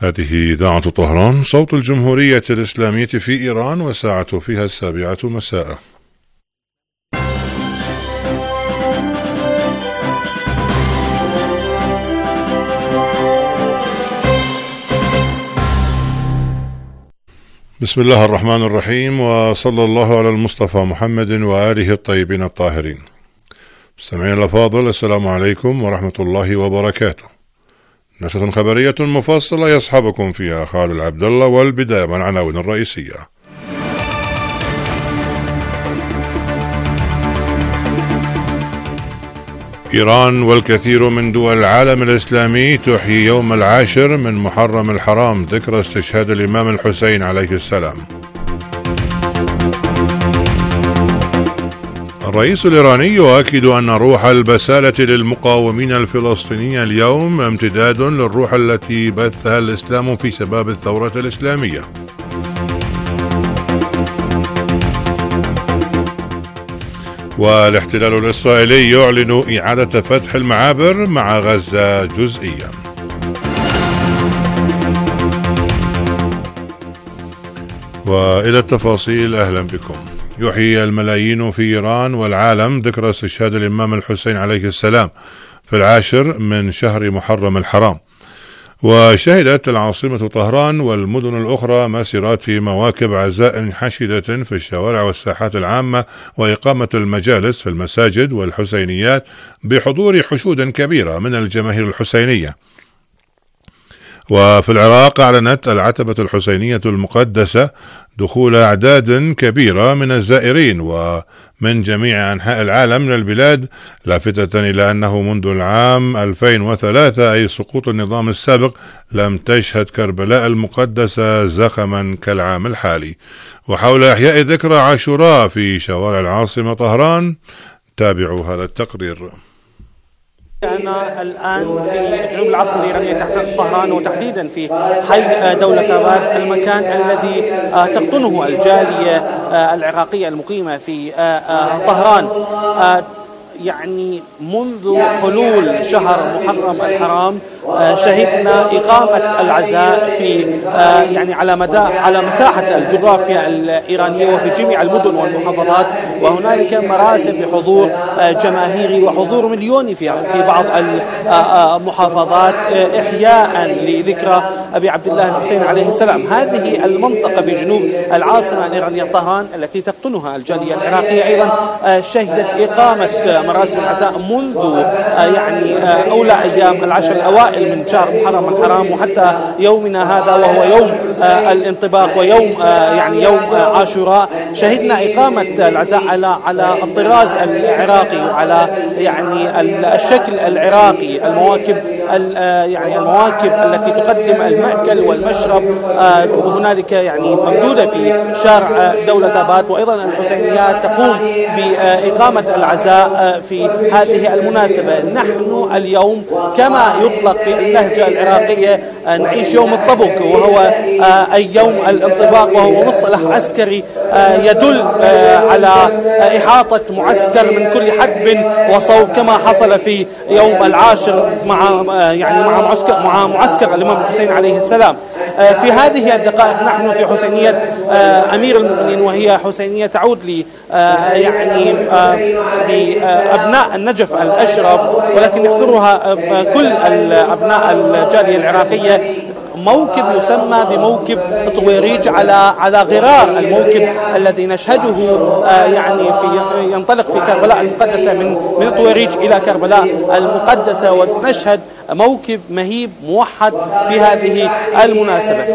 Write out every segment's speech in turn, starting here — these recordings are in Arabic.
هذه إذاعة طهران صوت الجمهورية الإسلامية في إيران، وساعة فيها 7 مساء. بسم الله الرحمن الرحيم، وصلى الله على المصطفى محمد وآله الطيبين الطاهرين. مستمعين الأفاضل، السلام عليكم ورحمة الله وبركاته. نشرة خبرية مفصلة يصحبكم فيها خالد عبد الله، والبداية من العناوين الرئيسية. إيران والكثير من دول العالم الإسلامي تحيي يوم 10 من محرم الحرام ذكرى استشهاد الإمام الحسين عليه السلام. الرئيس الإيراني يؤكد أن روح البسالة للمقاومين الفلسطينيين اليوم امتداد للروح التي بثها الإسلام في شباب الثورة الإسلامية. والاحتلال الإسرائيلي يعلن إعادة فتح المعابر مع غزة جزئيا. وإلى التفاصيل، أهلا بكم. يحيي الملايين في إيران والعالم ذكرى استشهاد الإمام الحسين عليه السلام في 10 من شهر محرم الحرام. وشهدت العاصمة طهران والمدن الأخرى مسيرات مواكب عزاء حشدة في الشوارع والساحات العامة، وإقامة المجالس في المساجد والحسينيات بحضور حشود كبيرة من الجماهير الحسينية. وفي العراق أعلنت العتبة الحسينية المقدسة دخول أعداد كبيرة من الزائرين ومن جميع أنحاء العالم من البلاد، لافتة إلى أنه منذ العام 2003 أي سقوط النظام السابق لم تشهد كربلاء المقدسة زخما كالعام الحالي. وحول إحياء ذكرى عاشوراء في شوارع العاصمة طهران، تابعوا هذا التقرير. أنا الآن في جنوب العاصمة الإيرانية تحت طهران، وتحديدا في حي دولة آباد، المكان الذي تقطنه الجالية العراقية المقيمة في طهران. يعني منذ حلول شهر محرم الحرام شهدنا إقامة العزاء في يعني على مساحة الجغرافيا الإيرانية وفي جميع المدن والمحافظات، وهنالك مراسم بحضور جماهيري وحضور مليوني في بعض المحافظات إحياء لذكرى أبي عبد الله الحسين عليه السلام. هذه المنطقة في جنوب العاصمة الإيرانية طهران التي تقطنها الجالية العراقية أيضا شهدت إقامة مراسم العزاء منذ يعني أولى أيام العشر الأوائل من شهر محرم الحرام وحتى يومنا هذا، وهو يوم الانطباق ويوم يعني يوم عاشوراء. شهدنا إقامة العزاء على الطراز العراقي وعلى يعني الشكل العراقي، المواكب يعني المواكب التي تقدم المأكل والمشرب هنالك يعني ممدودة في شارع دولة آباد، وأيضا الحسينيات تقوم بإقامة العزاء في هذه المناسبة. نحن اليوم كما يطلق في اللهجة العراقية نعيش يوم الطبق، وهو أي يوم الانطباق، وهو مصطلح عسكري يدل على إحاطة معسكر من كل حدب وصوب، كما حصل في يوم 10 مع معسكر الإمام الحسين عليه السلام. في هذه الدقائق نحن في حسينية أمير المؤمنين، وهي حسينية تعود لي يعني لأبناء النجف الأشرف، ولكن يحضرها كل أبناء الجالية العراقية. موكب يسمى بموكب طويريج على غرار الموكب الذي نشهده يعني ينطلق في كربلاء المقدسة من طويريج إلى كربلاء المقدسة، ونشهد موكب مهيب موحد في هذه المناسبة.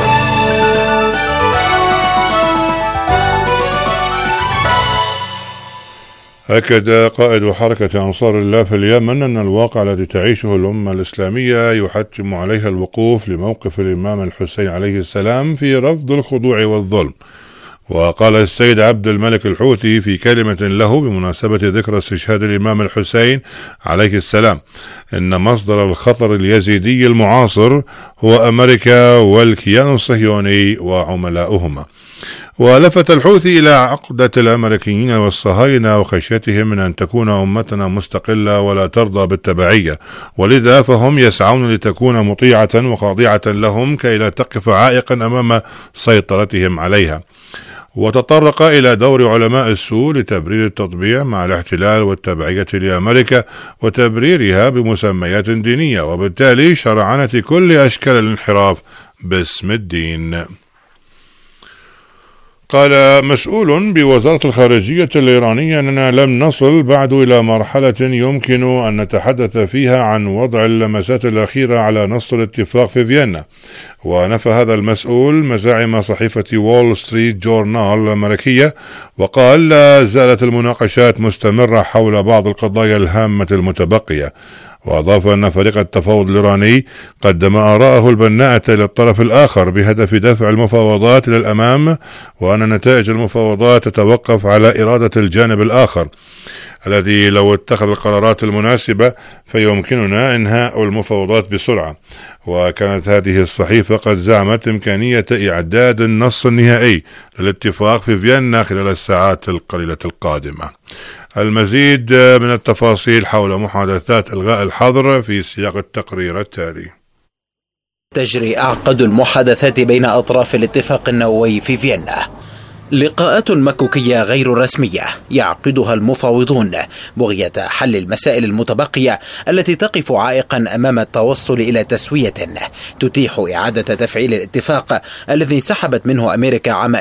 أكد قائد حركة أنصار الله في اليمن أن الواقع الذي تعيشه الأمة الإسلامية يحتم عليها الوقوف لموقف الإمام الحسين عليه السلام في رفض الخضوع والظلم. وقال السيد عبد الملك الحوثي في كلمة له بمناسبة ذكرى استشهاد الإمام الحسين عليه السلام إن مصدر الخطر اليزيدي المعاصر هو أمريكا والكيان الصهيوني وعملاؤهما. ولفت الحوثي إلى عقدة الأمريكيين والصهاينة وخشيتهم من أن تكون أمتنا مستقلة ولا ترضى بالتبعية، ولذا فهم يسعون لتكون مطيعة وخاضعة لهم كي لا تقف عائقا أمام سيطرتهم عليها. وتطرق إلى دور علماء السوء لتبرير التطبيع مع الاحتلال والتبعية لأمريكا وتبريرها بمسميات دينية، وبالتالي شرعنة كل أشكال الانحراف باسم الدين. قال مسؤول بوزارة الخارجية الإيرانية أننا لم نصل بعد إلى مرحلة يمكن أن نتحدث فيها عن وضع اللمسات الأخيرة على نص الاتفاق في فيينا. ونفى هذا المسؤول مزاعم صحيفة وول ستريت جورنال الأمريكية، وقال لا زالت المناقشات مستمرة حول بعض القضايا الهامة المتبقية. وأضاف أن فريق التفاوض الإيراني قدم آراءه البناءة للطرف الآخر بهدف دفع المفاوضات إلى الأمام، وأن نتائج المفاوضات تتوقف على إرادة الجانب الآخر الذي لو اتخذ القرارات المناسبة فيمكننا إنهاء المفاوضات بسرعة. وكانت هذه الصحيفة قد زعمت إمكانية إعداد النص النهائي للاتفاق في فيينا خلال الساعات القليلة القادمة. المزيد من التفاصيل حول محادثات إلغاء الحظر في سياق التقرير التالي. تجري أعقد المحادثات بين أطراف الاتفاق النووي في فيينا. لقاءات مكوكية غير رسمية يعقدها المفاوضون بغية حل المسائل المتبقية التي تقف عائقا أمام التوصل إلى تسوية تتيح إعادة تفعيل الاتفاق الذي انسحبت منه أمريكا عام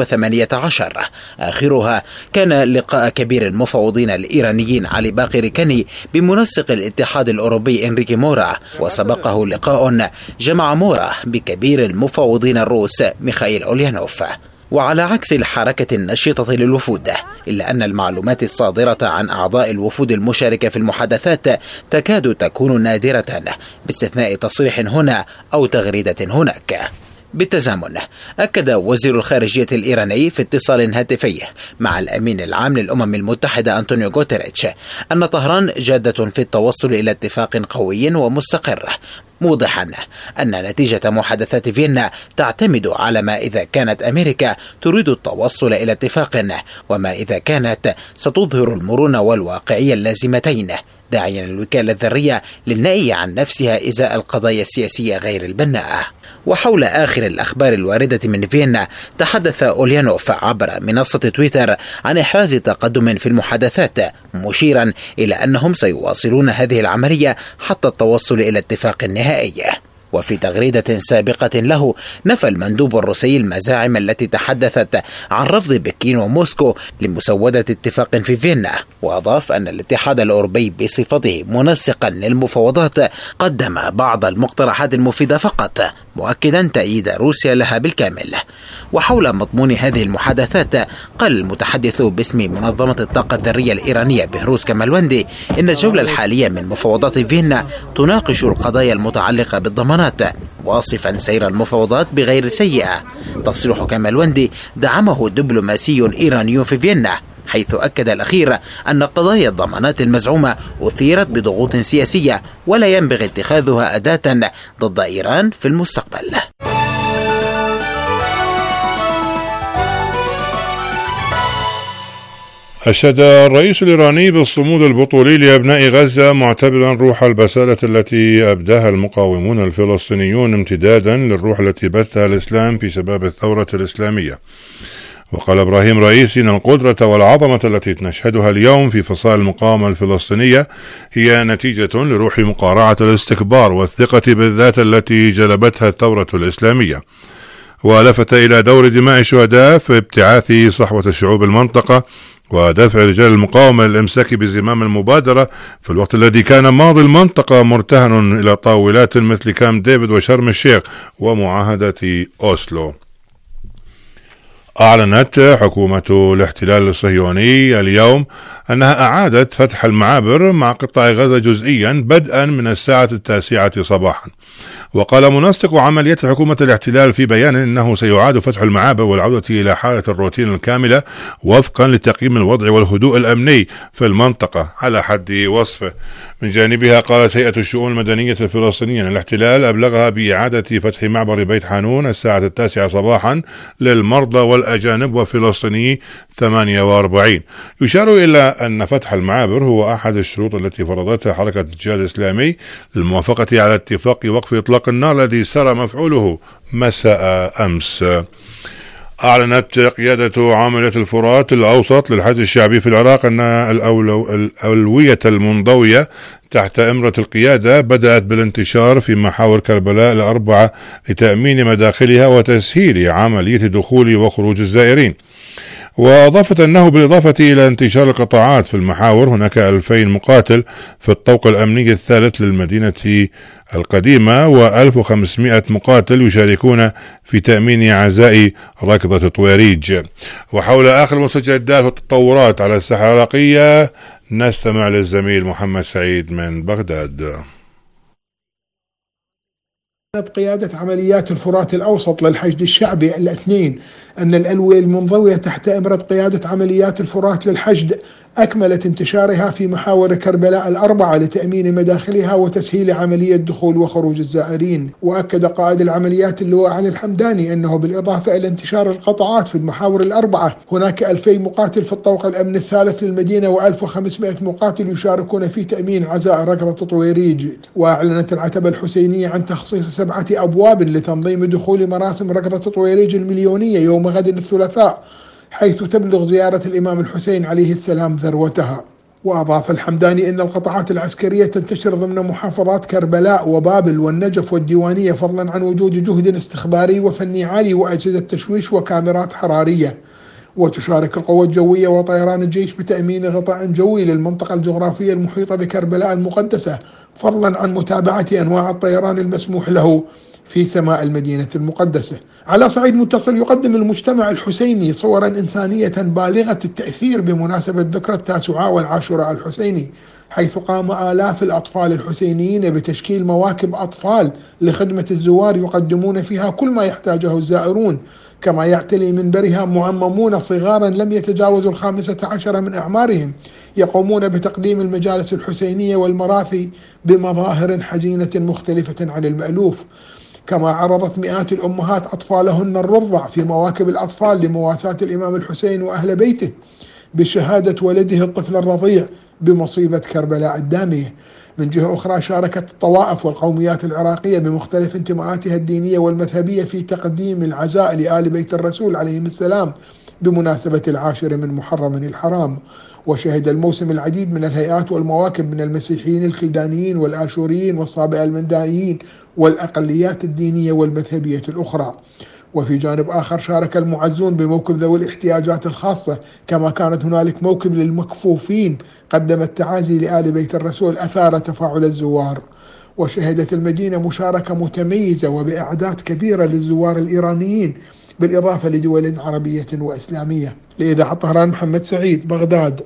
2018. آخرها كان لقاء كبير المفاوضين الإيرانيين علي باقر كاني بمنسق الاتحاد الأوروبي إنريكي مورا، وسبقه لقاء جمع مورا بكبير المفاوضين الروس ميخائيل أوليانوف. وعلى عكس الحركة النشطة للوفود، إلا أن المعلومات الصادرة عن أعضاء الوفود المشاركة في المحادثات تكاد تكون نادرة، باستثناء تصريح هنا أو تغريدة هناك. بالتزامن أكد وزير الخارجية الإيراني في اتصال هاتفي مع الأمين العام للأمم المتحدة أنطونيو غوتيريتش أن طهران جادة في التوصل إلى اتفاق قوي ومستقر، موضحا أن نتيجة محادثات فيينا تعتمد على ما إذا كانت أمريكا تريد التوصل إلى اتفاق، وما إذا كانت ستظهر المرونة والواقعية اللازمتين، داعيا الوكالة الذرية للنأي عن نفسها إزاء القضايا السياسية غير البناءة. وحول آخر الأخبار الواردة من فيينا، تحدث أوليانوف عبر منصة تويتر عن إحراز تقدم في المحادثات، مشيرا إلى أنهم سيواصلون هذه العملية حتى التوصل إلى اتفاق نهائي. وفي تغريدة سابقة له، نفى المندوب الروسي المزاعم التي تحدثت عن رفض بكين وموسكو لمسودة اتفاق في فيينا، وأضاف أن الاتحاد الأوروبي بصفته منسقا للمفاوضات قدم بعض المقترحات المفيدة فقط، مؤكدا تأييد روسيا لها بالكامل. وحول مضمون هذه المحادثات، قال المتحدث باسم منظمة الطاقة الذرية الإيرانية بهروز كمالوندي إن الجولة الحالية من مفاوضات فيينا تناقش القضايا المتعلقة بالضمانات، واصفا سير المفاوضات بغير سيئة. تصريح كمالوندي دعمه دبلوماسي إيراني في فيينا، حيث أكد الأخير أن قضايا الضمانات المزعومة أثيرت بضغوط سياسية ولا ينبغي اتخاذها أداة ضد إيران في المستقبل. أشاد الرئيس الإيراني بالصمود البطولي لأبناء غزة، معتبرا روح البسالة التي أبداها المقاومون الفلسطينيون امتدادا للروح التي بثها الإسلام في شباب الثورة الإسلامية. وقال إبراهيم رئيسي أن القدرة والعظمة التي نشهدها اليوم في فصائل المقاومة الفلسطينية هي نتيجة لروح مقارعة الاستكبار والثقة بالذات التي جلبتها الثورة الإسلامية. ولفت إلى دور دماء الشهداء في ابتعاث صحوة الشعوب المنطقة ودفع رجال المقاومة للإمساك بزمام المبادرة في الوقت الذي كان ماضي المنطقة مرتهن إلى طاولات مثل كامب ديفيد وشرم الشيخ ومعاهدة أوسلو. أعلنت حكومة الاحتلال الصهيوني اليوم أنها أعادت فتح المعابر مع قطاع غزة جزئيا بدءا من الساعة 9 صباحا. وقال منسق عمليات حكومة الاحتلال في بيان إنه سيعاد فتح المعابر والعودة إلى حالة الروتين الكاملة وفقا لتقييم الوضع والهدوء الأمني في المنطقة على حد وصفه. من جانبها قالت هيئة الشؤون المدنية الفلسطينية أن الاحتلال أبلغها بإعادة فتح معبر بيت حانون الساعة 9 صباحا للمرضى والأجانب وفلسطيني 48. يشار إلى أن فتح المعابر هو أحد الشروط التي فرضتها حركة الجهاد الإسلامي للموافقة على اتفاق وقف إطلاق النار الذي سرى مفعوله مساء أمس. أعلنت قيادة عملية الفرات الأوسط للحشد الشعبي في العراق أن الأولوية المنضوية تحت إمرة القيادة بدأت بالانتشار في محاور كربلاء الأربعة لتأمين مداخلها وتسهيل عملية دخول وخروج الزائرين. وأضافت أنه بالإضافة إلى انتشار القطاعات في المحاور هناك 2000 مقاتل في الطوق الأمني الثالث للمدينة القديمة و1500 مقاتل يشاركون في تأمين عزاء ركضة طويريج. وحول آخر المستجدات والتطورات على الساحة العراقية نستمع للزميل محمد سعيد من بغداد. قيادة عمليات الفرات الأوسط للحشد الشعبي الاثنين أن الألوية المنضوية تحت إمرة قيادة عمليات الفرات للحشد أكملت انتشارها في محاور كربلاء الأربعة لتأمين مداخلها وتسهيل عملية دخول وخروج الزائرين. وأكد قائد العمليات اللواء علي الحمداني أنه بالإضافة إلى انتشار القطاعات في المحاور الأربعة هناك 2000 مقاتل في الطوق الأمن الثالث للمدينة و1500 مقاتل يشاركون في تأمين عزاء ركضة طويريج. وأعلنت العتبة الحسينية عن تخصيص 7 أبواب لتنظيم دخول مراسم ركضة طويريج المليونية يوم غد الثلاثاء، حيث تبلغ زيارة الإمام الحسين عليه السلام ذروتها. وأضاف الحمداني أن القطاعات العسكرية تنتشر ضمن محافظات كربلاء وبابل والنجف والديوانية، فضلا عن وجود جهد استخباري وفني عالي وأجهزة تشويش وكاميرات حرارية. وتشارك القوى الجوية وطيران الجيش بتأمين غطاء جوي للمنطقة الجغرافية المحيطة بكربلاء المقدسة، فضلا عن متابعة أنواع الطيران المسموح له في سماء المدينة المقدسة. على صعيد متصل، يقدم المجتمع الحسيني صورا إنسانية بالغة التأثير بمناسبة ذكرى 9 والعاشوراء الحسيني، حيث قام آلاف الأطفال الحسينيين بتشكيل مواكب أطفال لخدمة الزوار يقدمون فيها كل ما يحتاجه الزائرون، كما يعتلي منبرها معممون صغارا لم يتجاوزوا 15 من أعمارهم يقومون بتقديم المجالس الحسينية والمراثي بمظاهر حزينة مختلفة عن المألوف. كما عرضت مئات الأمهات أطفالهن الرضع في مواكب الأطفال لمواساة الإمام الحسين وأهل بيته بشهادة ولده الطفل الرضيع بمصيبة كربلاء الدامية. من جهة أخرى، شاركت الطوائف والقوميات العراقية بمختلف انتماءاتها الدينية والمذهبية في تقديم العزاء لآل بيت الرسول عليهم السلام بمناسبة 10 من محرم الحرام. وشهد الموسم العديد من الهيئات والمواكب من المسيحيين الكلدانيين والآشوريين والصابئة المندانيين والأقليات الدينية والمذهبية الأخرى. وفي جانب آخر، شارك المعزون بموكب ذوي الاحتياجات الخاصة، كما كانت هنالك موكب للمكفوفين قدم التعازي لآل بيت الرسول أثار تفاعل الزوار. وشهدت المدينة مشاركة متميزة وبأعداد كبيرة للزوار الإيرانيين بالإضافة لدول عربية وإسلامية. لإذاعة طهران، محمد سعيد، بغداد.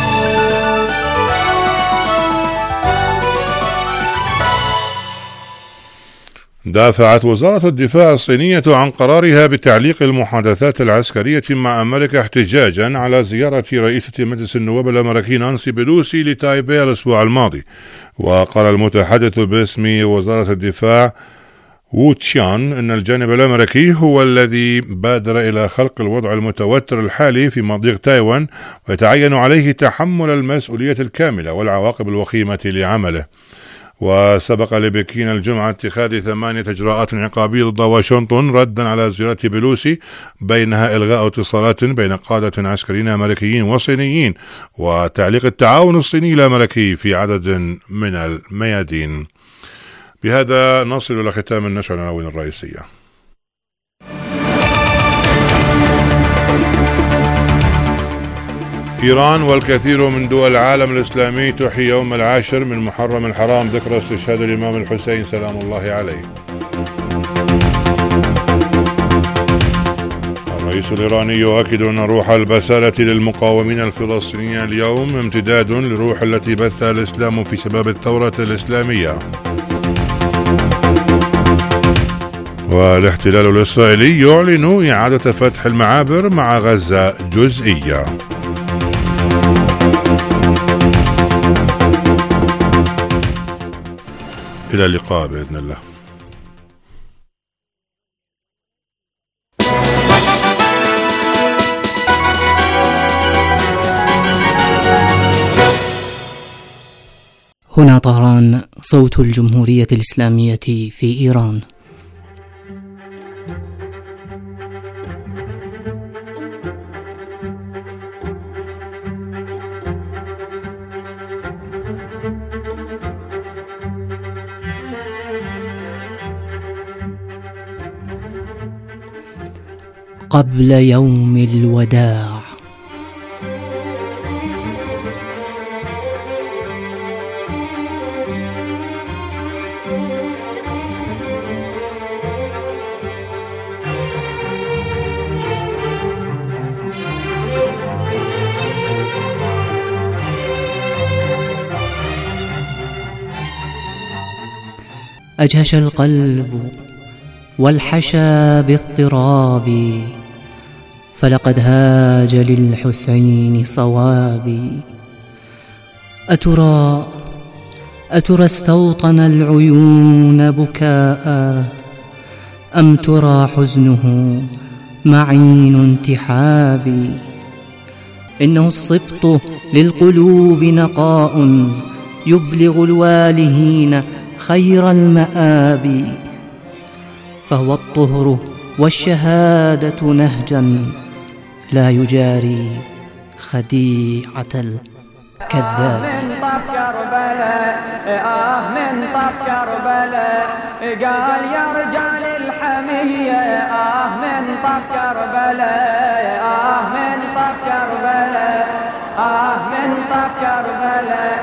دافعت وزارة الدفاع الصينية عن قرارها بتعليق المحادثات العسكرية مع أمريكا احتجاجا على زيارة رئيسة مجلس النواب الأمريكي نانسي بيلوسي لتايبي الأسبوع الماضي. وقال المتحدث باسم وزارة الدفاع وو تشيان أن الجانب الأمريكي هو الذي بادر إلى خلق الوضع المتوتر الحالي في مضيق تايوان، ويتعين عليه تحمل المسؤولية الكاملة والعواقب الوخيمة لعمله. وسبق لبكين الجمعة اتخاذ 8 إجراءات عقابية ضد واشنطن ردا على زيارة بيلوسي، بينها إلغاء اتصالات بين قادة عسكريين أمريكيين وصينيين وتعليق التعاون الصيني الأمريكي في عدد من الميادين. بهذا نصل إلى ختام النشر العناوين الرئيسية. إيران والكثير من دول العالم الإسلامي تحيي يوم 10 من محرم الحرام ذكرى استشهاد الإمام الحسين سلام الله عليه. الرئيس الإيراني يؤكد أن روح البسالة للمقاومين الفلسطينيين اليوم امتداد لروح التي بثها الإسلام في شباب الثورة الإسلامية. والاحتلال الإسرائيلي يعلن إعادة فتح المعابر مع غزة جزئية. إلى اللقاء بإذن الله. هنا طهران، صوت الجمهورية الإسلامية في إيران. قبل يوم الوداع. أجهش القلب والحشى باضطرابي، فلقد هاج للحسين صوابي. أترى استوطن العيون بكاء، أم ترى حزنه معين انتحابي. إنه الصبط للقلوب نقاء، يبلغ الوالهين خير المآب. فهو الطهر والشهادة نهجا، لا يجاري خديعة الكذاب. من طف كربلاء، من طف كربلاء، قال يا رجال الحمية. من طف كربلاء، من طف كربلاء، من طف كربلاء،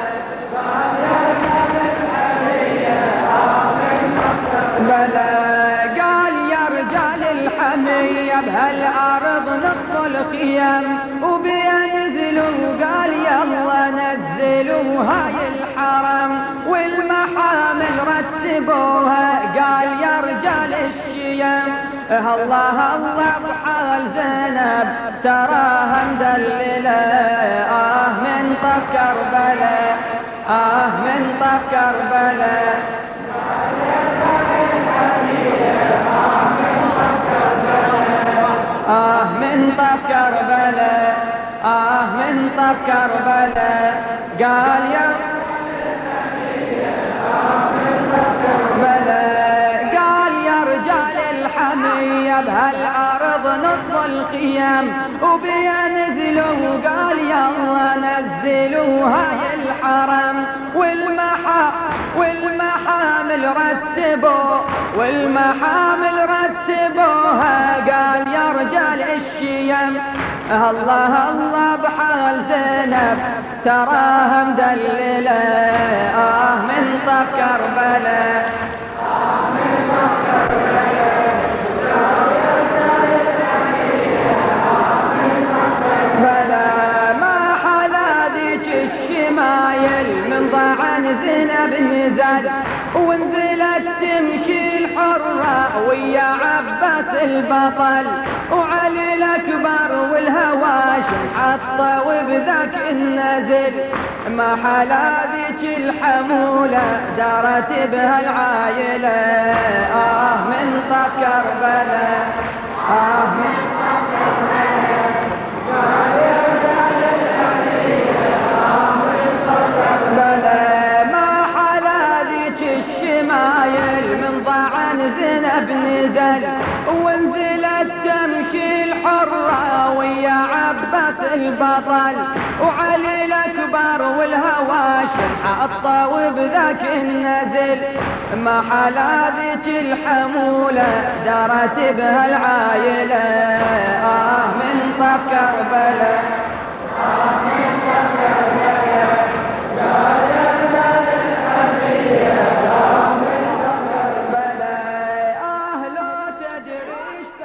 قال يا رجال الحمية بهالأرض ندخل خيام وبينزلوا. قال يلا نزلوا هاي الحرم والمحامل رتبوها. قال يا رجال الشيام الله الله بحال زينب تراها مدللة. من طف كربلاء، من طف كربلاء، من طف كربلاء، من طف كربلاء. قال يا قال يا رجال الحمية بهالأرض ندخل خيام وبينزلوا. قال يلا نزلوا هاي الحرم والمحامل رتبوا، والمحامل رتبوها. قال يا رجال الشيم الله الله بحال زينب تراها مدللة. من طف كربلاء، من طف كربلاء، بلا ما حلا ذيك الشمايل من ضعن زينب نزل، ونزلت تمشي الحرة ويا عباس البطل، وعلي الأكبر والهواشم حطه وبذاك النزل. ما حلا ذيك الحمولة دارت بها العايلة. من طف كربلاء، من طف كربلاء، ما حلا ذيك الشمايل من ضعن زينب نزل، ونزلت تمشي الحرة ويا عباس البطل، وعلي الأكبر والهواشم حطه وبذاك النزل. ما حلا ذيك الحمولة دارت بها العايلة. من طف كربلاء، من طف كربلاء،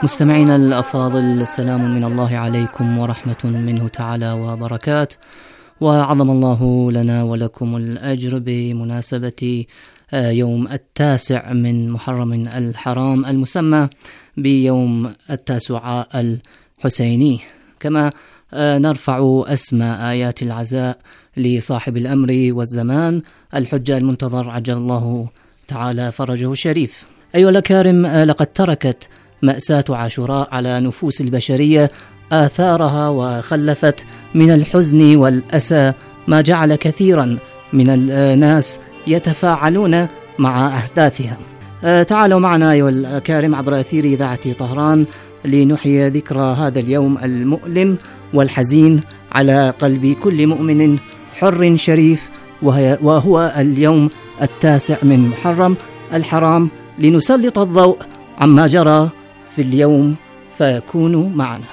مستمعينا الأفاضل، السلام من الله عليكم ورحمة منه تعالى وبركاته، وعظم الله لنا ولكم الأجر بمناسبة يوم 9 من محرم الحرام المسمى بيوم التاسوعاء الحسيني. كما نرفع أسمى آيات العزاء لصاحب الأمر والزمان الحجة المنتظر عجل الله تعالى فرجه الشريف. أيها الأكارم، لقد تركت مأساة عاشوراء على نفوس البشرية آثارها، وخلفت من الحزن والأسى ما جعل كثيرا من الناس يتفاعلون مع أحداثها. تعالوا معنا أيها الأكارم عبر أثير إذاعة طهران لنحيي ذكرى هذا اليوم المؤلم والحزين على قلب كل مؤمن حر شريف، وهو اليوم 9 من محرم الحرام، لنسلط الضوء عما جرى في اليوم، فكونوا معنا.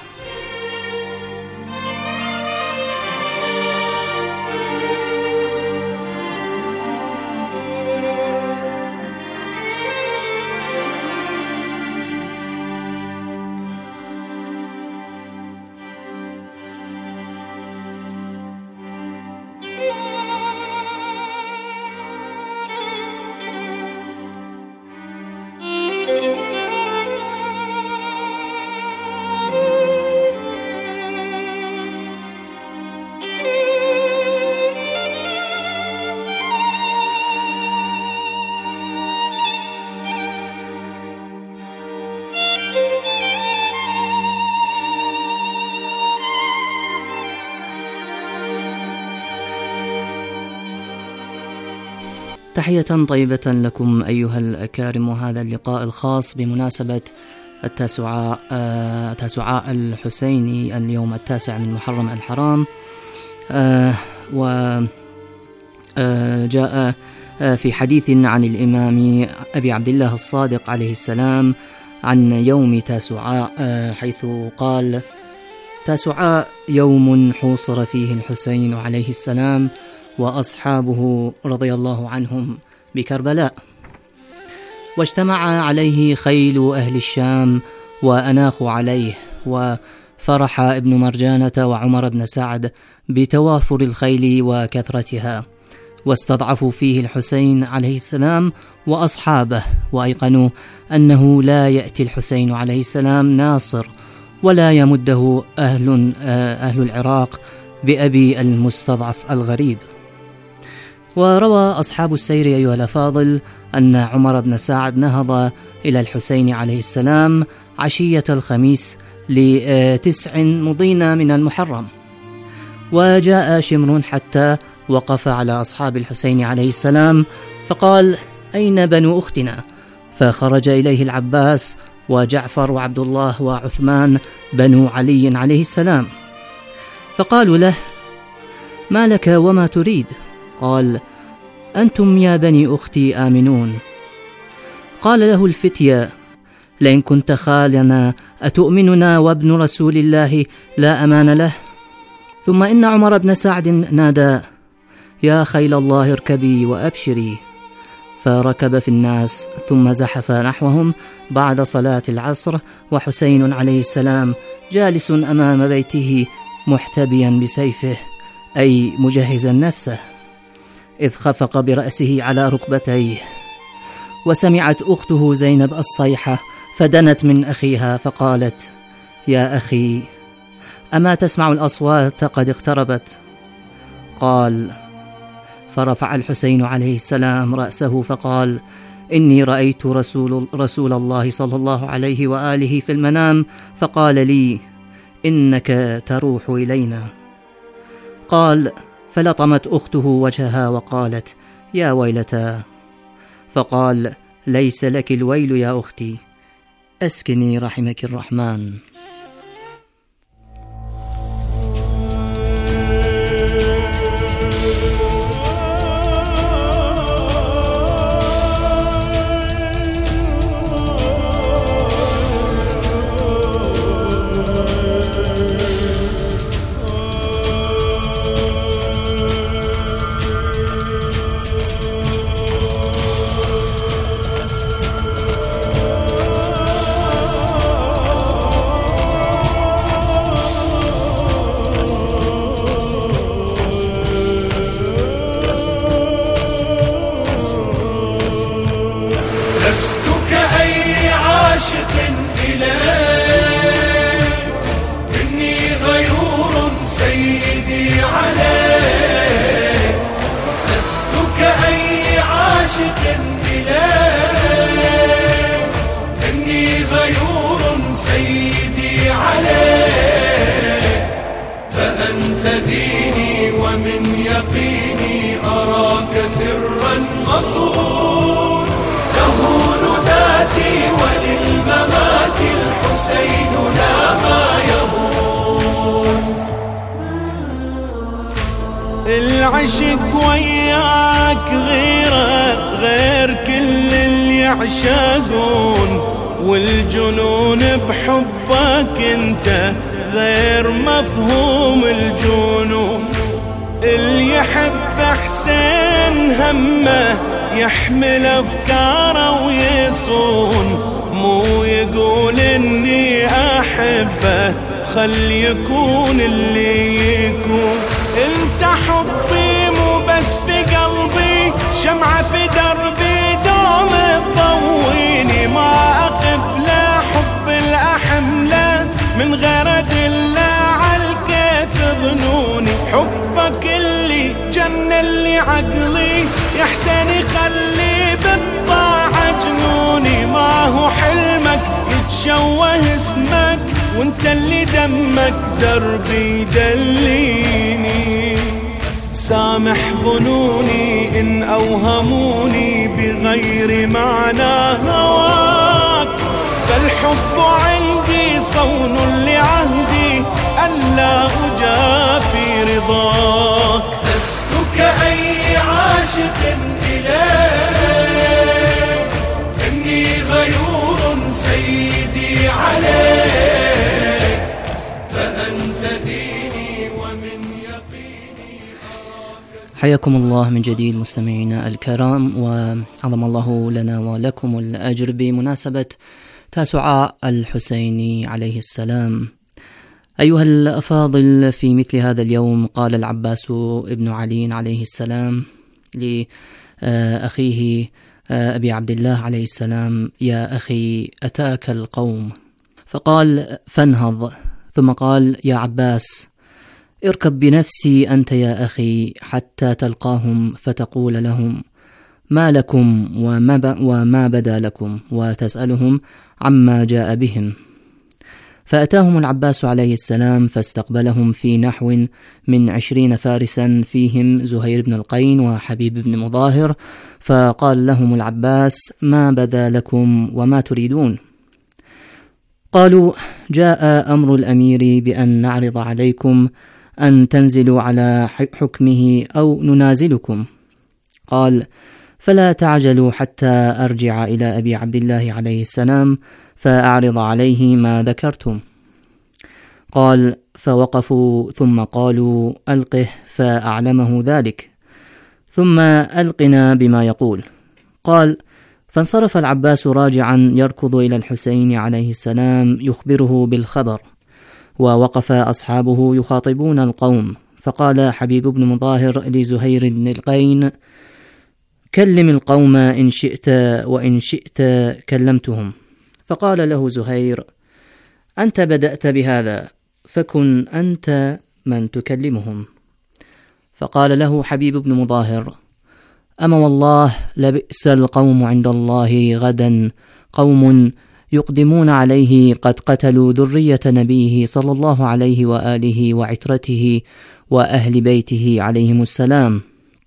تحية طيبة لكم أيها الأكارم، وهذا اللقاء الخاص بمناسبة التاسوعاء الحسيني اليوم 9 من محرم الحرام. وجاء في حديث عن الإمام أبي عبد الله الصادق عليه السلام عن يوم تاسوعاء، حيث قال: تاسوعاء يوم حوصر فيه الحسين عليه السلام وأصحابه رضي الله عنهم بكربلاء، واجتمع عليه خيل أهل الشام وأناخوا عليه، وفرح ابن مرجانة وعمر بن سعد بتوافر الخيل وكثرتها، واستضعفوا فيه الحسين عليه السلام وأصحابه، وأيقنوا أنه لا يأتي الحسين عليه السلام ناصر، ولا يمده أهل العراق بأبي المستضعف الغريب. وروى أصحاب السير أيها الأفاضل أن عمر بن سعد نهض إلى الحسين عليه السلام عشية الخميس ل9 مضين من المحرم، وجاء شمر حتى وقف على أصحاب الحسين عليه السلام فقال: أين بنو أختنا؟ فخرج إليه العباس وجعفر وعبد الله وعثمان بنو علي عليه السلام، فقالوا له: ما لك وما تريد؟ قال: أنتم يا بني أختي آمنون. قال له الفتية: لئن كنت خالنا أتؤمننا وابن رسول الله لا أمان له؟ ثم إن عمر بن سعد نادى: يا خيل الله اركبي وأبشري، فركب في الناس ثم زحف نحوهم بعد صلاة العصر، وحسين عليه السلام جالس أمام بيته محتبيا بسيفه، أي مجهزا نفسه، إذ خفق برأسه على ركبتيه. وسمعت أخته زينب الصيحة فدنت من أخيها فقالت: يا أخي، أما تسمع الأصوات قد اقتربت؟ قال: فرفع الحسين عليه السلام رأسه فقال: إني رأيت رسول الله صلى الله عليه وآله في المنام، فقال لي: إنك تروح إلينا. قال: فلطمت أخته وجهها وقالت: يا ويلتا. فقال: ليس لك الويل يا أختي، أسكني رحمك الرحمن. العشق وياك غيره غير كل اللي يعشقون، والجنون بحبك انت غير مفهوم الجنون. اللي يحب حسين همه يحمل افكاره ويصون، مو يقول اني احبه خل يكون اللي يكون. انت حبي مو بس في قلبي، شمعة في دربي دوم تضويني، ما اقبل حب الاحمله من غير ادله عالكيف ظنوني. حبك اللي جن اللي عقلي يا حسين يخلي بالطاعة جنوني، ما هو حلمك يتشوه اسمك وانت اللي دمك دربي دليني. سامح ظنوني إن أوهموني بغير معنى هواك، فالحب عندي صون لعهدي ألا أجافي رضاك. لست كأي عاشق إليك، إني غيور سيدي عليك، فأنت ديني ومن يقيني. حياكم الله من جديد مستمعينا الكرام، وعظم الله لنا ولكم الأجر بمناسبة تاسع الحسين عليه السلام. أيها الأفاضل، في مثل هذا اليوم قال العباس ابن علي عليه السلام لأخيه أبي عبد الله عليه السلام: يا أخي أتاك القوم. فقال: فانهض. ثم قال: يا عباس اركب بنفسي أنت يا أخي حتى تلقاهم فتقول لهم ما لكم وما بدا لكم، وتسألهم عما جاء بهم. فأتاهم العباس عليه السلام فاستقبلهم في نحو من 20 فارسا، فيهم زهير بن القين وحبيب بن مظاهر. فقال لهم العباس: ما بدا لكم وما تريدون؟ قالوا: جاء أمر الأمير بأن نعرض عليكم أن تنزلوا على حكمه أو ننازلكم. قال: فلا تعجلوا حتى أرجع إلى أبي عبد الله عليه السلام فأعرض عليه ما ذكرتم. قال: فوقفوا ثم قالوا: ألقه، فأعلمه ذلك، ثم ألقنا بما يقول. قال: فانصرف العباس راجعا يركض إلى الحسين عليه السلام يخبره بالخبر، ووقف أصحابه يخاطبون القوم. فقال حبيب بن مظاهر لزهير بن القين: كلم القوم إن شئت، وإن شئت كلمتهم. فقال له زهير: أنت بدأت بهذا، فكن أنت من تكلمهم. فقال له حبيب بن مظاهر: أما والله لبئس القوم عند الله غدا، قوم يقدمون عليه قد قتلوا ذرية نبيه صلى الله عليه وآله وعترته وأهل بيته عليهم السلام،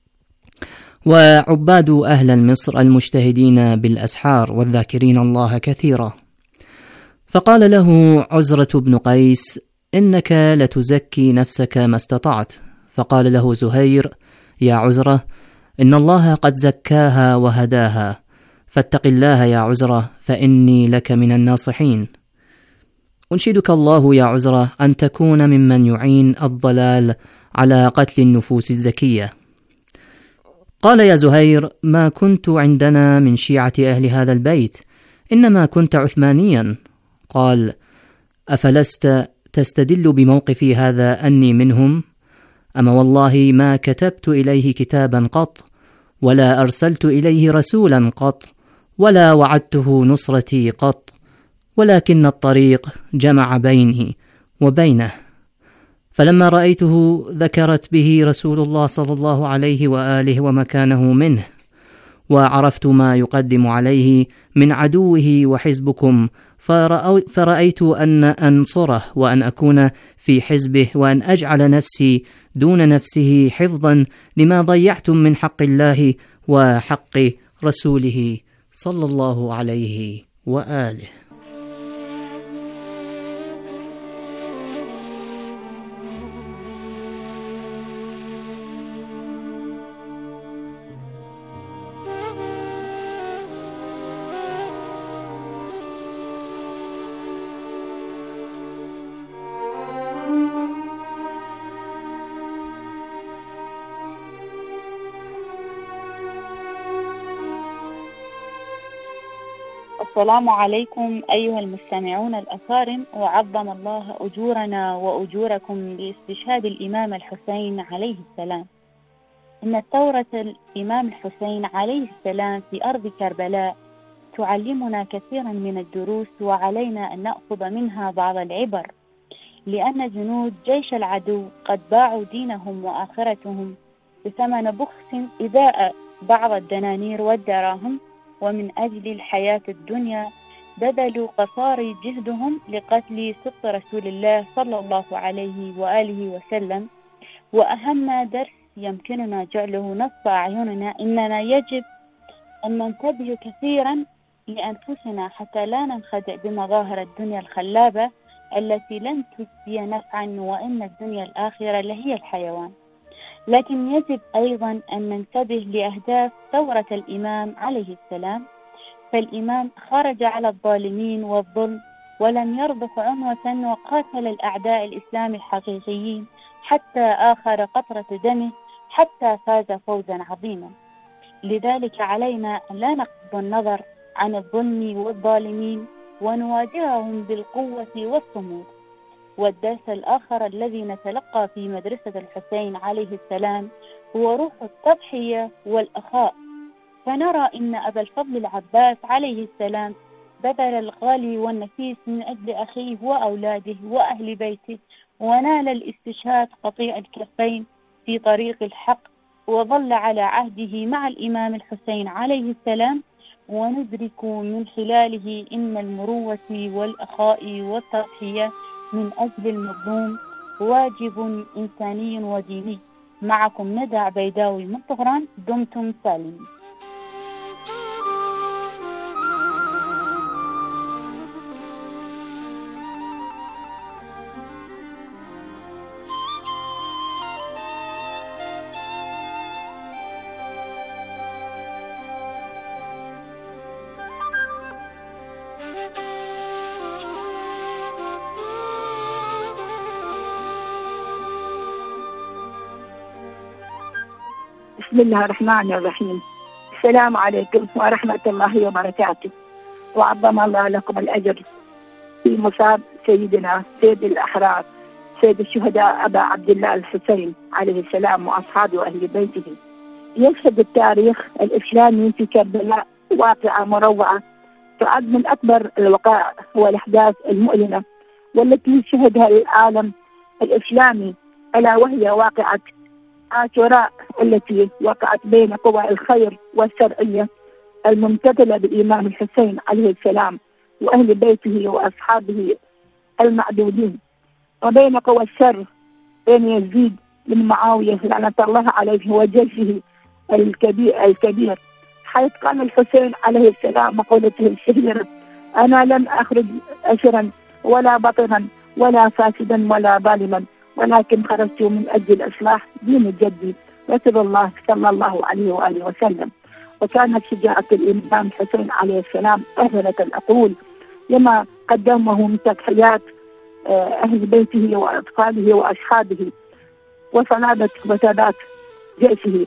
وعباد أهل مصر المجتهدين بالأسحار والذاكرين الله كثيرا. فقال له عزرة بن قيس: إنك لتزكي نفسك ما استطعت. فقال له زهير: يا عزرة، إن الله قد زكاها وهداها، فاتق الله يا عزرة، فإني لك من الناصحين. أنشدك الله يا عزرة أن تكون ممن يعين الضلال على قتل النفوس الزكية. قال يا زهير: ما كنت عندنا من شيعة أهل هذا البيت، إنما كنت عثمانيا. قال: أفلست تستدل بموقفي هذا أني منهم؟ أما والله ما كتبت إليه كتابا قط، ولا أرسلت إليه رسولا قط، ولا وعدته نصرتي قط، ولكن الطريق جمع بيني وبينه. فلما رأيته ذكرت به رسول الله صلى الله عليه وآله ومكانه منه، وعرفت ما يقدم عليه من عدوه وحزبكم، فرأيت أن أنصره وأن أكون في حزبه، وأن أجعل نفسي دون نفسه حفظا لما ضيعتم من حق الله وحق رسوله صلى الله عليه وآله. السلام عليكم أيها المستمعون الأكارم، وعظم الله أجورنا وأجوركم باستشهاد الإمام الحسين عليه السلام. إن ثورة الإمام الحسين عليه السلام في أرض كربلاء تعلمنا كثيرا من الدروس، وعلينا أن نأخذ منها بعض العبر، لأن جنود جيش العدو قد باعوا دينهم وآخرتهم بثمن بخس إذاء بعض الدنانير والدراهم، ومن أجل الحياة الدنيا بذلوا قصارى جهدهم لقتل سبط رسول الله صلى الله عليه وآله وسلم. وأهم درس يمكننا جعله نصب أعيننا إننا يجب أن ننتبه كثيرا لأنفسنا حتى لا ننخدع بمظاهر الدنيا الخلابة التي لن تجزي نفعا، وإن الدنيا الآخرة لهي الحيوان. لكن يجب أيضا أن ننتبه لأهداف ثورة الإمام عليه السلام، فالإمام خرج على الظالمين والظلم ولم يرضخ عنوة، وقاتل الأعداء الإسلام الحقيقيين حتى آخر قطرة دمه، حتى فاز فوزا عظيما. لذلك علينا أن لا نغض النظر عن الظلم والظالمين ونواجههم بالقوة والصمود. والدرس الآخر الذي نتلقى في مدرسة الحسين عليه السلام هو روح التضحية والأخاء، فنرى إن أبا الفضل العباس عليه السلام بذل الغالي والنفيس من أجل أخيه وأولاده وأهل بيته، ونال الاستشهاد قطيع الكفين في طريق الحق، وظل على عهده مع الإمام الحسين عليه السلام. وندرك من خلاله إن المروة والأخاء والتضحية من أجل المظلوم واجب إنساني وديني. معكم ندى عبيداوي من طهران، دمتم سالمين. بسم الله الرحمن الرحيم. السلام عليكم ورحمة الله وبركاته، وعظم الله لكم الأجر في مصاب سيدنا سيد الأحرار سيد الشهداء أبا عبد الله الحسين عليه السلام وأصحابه وأهل بيته. يشهد التاريخ الإسلامي في كربلاء واقعة مروعة تعد من أكبر الوقائع والأحداث المؤلمة والتي شهدها العالم الإسلامي، ألا وهي واقعة عاشوراء التي وقعت بين قوى الخير والشرعية الممتثلة بالإمام الحسين عليه السلام وأهل بيته وأصحابه المعدودين، وبين قوى الشر بين يزيد بن معاوية لعنة الله عليه وجيشه الكبير، حيث كان الحسين عليه السلام مقولته الشهيرة: أنا لم أخرج أشرا ولا بطرا ولا فاسدا ولا ظالما، ولكن خرجت من أجل إصلاح دين جدي رسول الله صلى الله عليه وآله وسلم. وكانت شجاعة الإمام الحسين عليه السلام أهلت العقول لما قدمه من تضحيات أهل بيته وأطفاله وأصحابه، وصلابة وثبات جيشه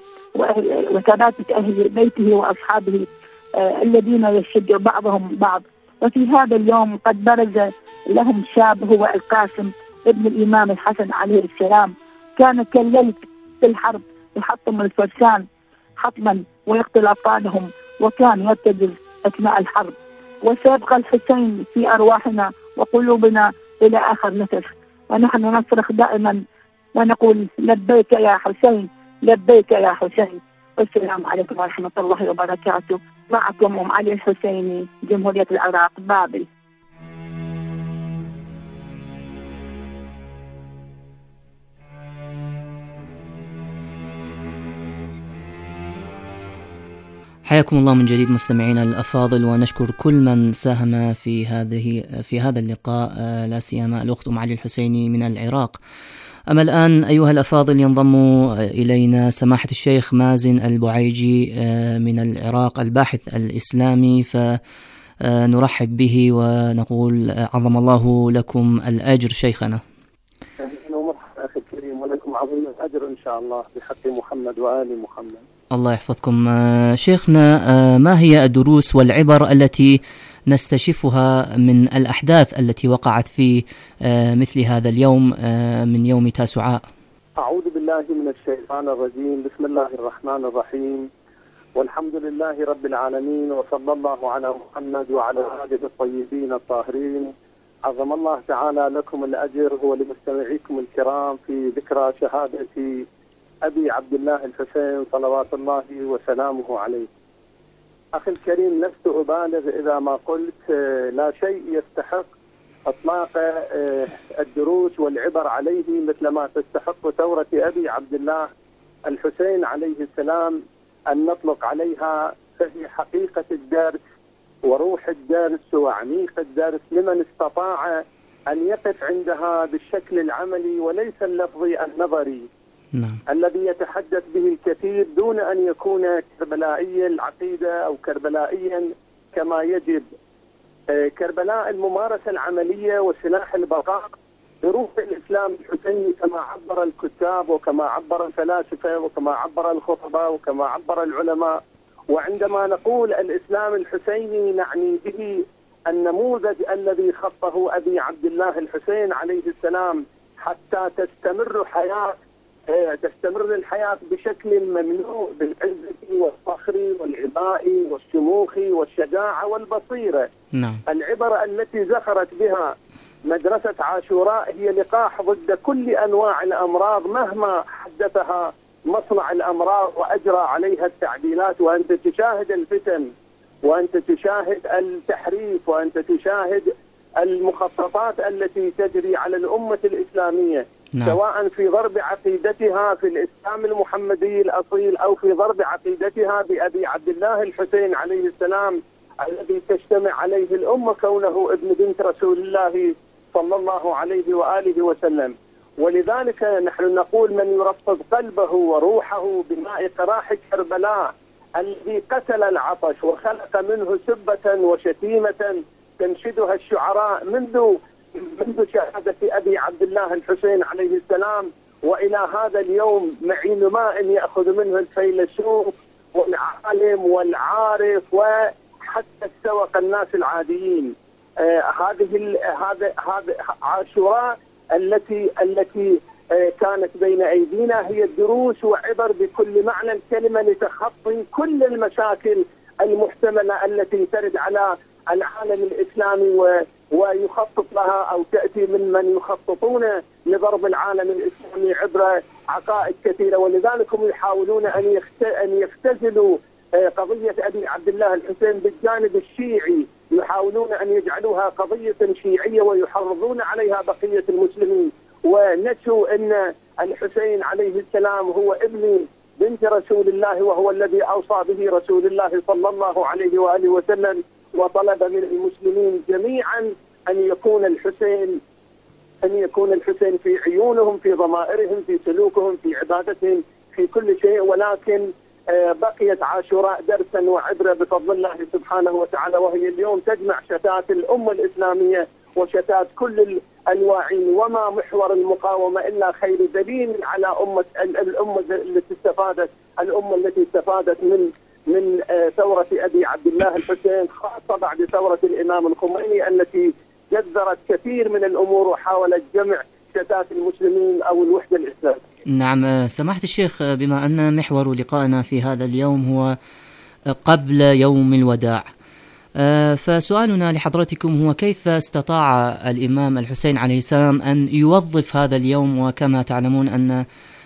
وثبات أهل بيته وأصحابه الذين يشد بعضهم بعض. وفي هذا اليوم قد برز لهم شاب هو القاسم ابن الإمام الحسن عليه السلام، كان كالليل في الحرب يحطم الفرسان حطما ويقتل أبطالهم، وكان يرتجل أثناء الحرب. وسيبقى الحسين في أرواحنا وقلوبنا إلى آخر نفس، ونحن نصرخ دائما ونقول: لبيك يا حسين، لبيك يا حسين. والسلام عليكم ورحمة الله وبركاته. معكم أم علي الحسيني، جمهورية العراق، بابل. حياكم الله من جديد مستمعينا الأفاضل، ونشكر كل من ساهم في هذا اللقاء، لا سيما الأخت أم علي الحسيني من العراق. أما الآن أيها الأفاضل ينضم إلينا سماحة الشيخ مازن البعيجي من العراق، الباحث الإسلامي، فنرحب به ونقول عظم الله لكم الأجر شيخنا. ومرحبا أخي الكريم، ولكم عظيم الأجر إن شاء الله بحق محمد وآل محمد. الله يحفظكم. شيخنا، ما هي الدروس والعبر التي نستشفها من الأحداث التي وقعت في مثل هذا اليوم من يوم تاسوعاء؟ أعوذ بالله من الشيطان الرجيم. بسم الله الرحمن الرحيم، والحمد لله رب العالمين، وصلى الله على محمد وعلى آله الطيبين الطاهرين. عظم الله تعالى لكم الأجر ولمستمعيكم الكرام في ذكرى شهادة أبي عبد الله الحسين صلوات الله وسلامه عليه. أخي الكريم، لست أبالغ إذا ما قلت لا شيء يستحق إطلاق الدروس والعبر عليه مثل ما تستحق ثورة أبي عبد الله الحسين عليه السلام أن نطلق عليها، فهي حقيقة الدرس وروح الدرس وعميق الدرس لمن استطاع أن يقف عندها بالشكل العملي وليس اللفظي النظري الذي يتحدث به الكثير دون أن يكون كربلائي العقيدة أو كربلائيا كما يجب. كربلاء الممارسة العملية وسلاح البقاء بروح الإسلام الحسيني كما عبر الكتاب وكما عبر الفلاسفة وكما عبر الخطباء وكما عبر العلماء. وعندما نقول الإسلام الحسيني نعني به النموذج الذي خطه أبي عبد الله الحسين عليه السلام حتى تستمر الحياة بشكل مملوء بالعزة والفخر والعباء والشموخ والشجاعة والبصيرة. العبرة التي زخرت بها مدرسة عاشوراء هي لقاح ضد كل أنواع الأمراض مهما حدثها مصنع الأمراض وأجرى عليها التعديلات. وأنت تشاهد الفتن، وأنت تشاهد التحريف، وأنت تشاهد المخططات التي تجري على الأمة الإسلامية، سواء في ضرب عقيدتها في الإسلام المحمدي الأصيل أو في ضرب عقيدتها بأبي عبد الله الحسين عليه السلام الذي تجتمع عليه الأمة كونه ابن بنت رسول الله صلى الله عليه وآله وسلم. ولذلك نحن نقول من يرطب قلبه وروحه بماء قراح كربلاء الذي قتل العطش وخلق منه سبة وشتيمة تنشدها الشعراء منذ شهادة أبي عبد الله الحسين عليه السلام وإلى هذا اليوم، معين ماء يأخذ منه الفيلسوف والعالم والعارف وحتى السوق الناس العاديين. هذه عاشوراء التي كانت بين أيدينا هي الدروس وعبر بكل معنى الكلمة لتخطي كل المشاكل المحتملة التي ترد على العالم الإسلامي ويخطط لها أو تأتي من يخططون لضرب العالم الإسلامي عبر عقائد كثيرة. ولذلك هم يحاولون أن يختزلوا قضية أبي عبد الله الحسين بالجانب الشيعي، يحاولون أن يجعلوها قضية شيعية ويحرضون عليها بقية المسلمين، ونسوا أن الحسين عليه السلام هو ابن بنت رسول الله وهو الذي أوصى به رسول الله صلى الله عليه وآله وسلم، وطلب من المسلمين جميعا أن يكون الحسين في عيونهم، في ضمائرهم، في سلوكهم، في عبادتهم، في كل شيء. ولكن بقيت عاشوراء درسا وعبرة بفضل الله سبحانه وتعالى، وهي اليوم تجمع شتات الأمة الإسلامية وشتات كل الواعين. وما محور المقاومة إلا خير دليل على الأمة التي استفادت من ثورة أبي عبد الله الحسين، خاصة بعد ثورة الإمام الخميني التي جذرت كثير من الأمور وحاولت جمع شتات المسلمين أو الوحدة الإسلامية. نعم سماحة الشيخ، بما أن محور لقائنا في هذا اليوم هو قبل يوم الوداع، فسؤالنا لحضرتكم هو كيف استطاع الإمام الحسين عليه السلام أن يوظف هذا اليوم؟ وكما تعلمون أن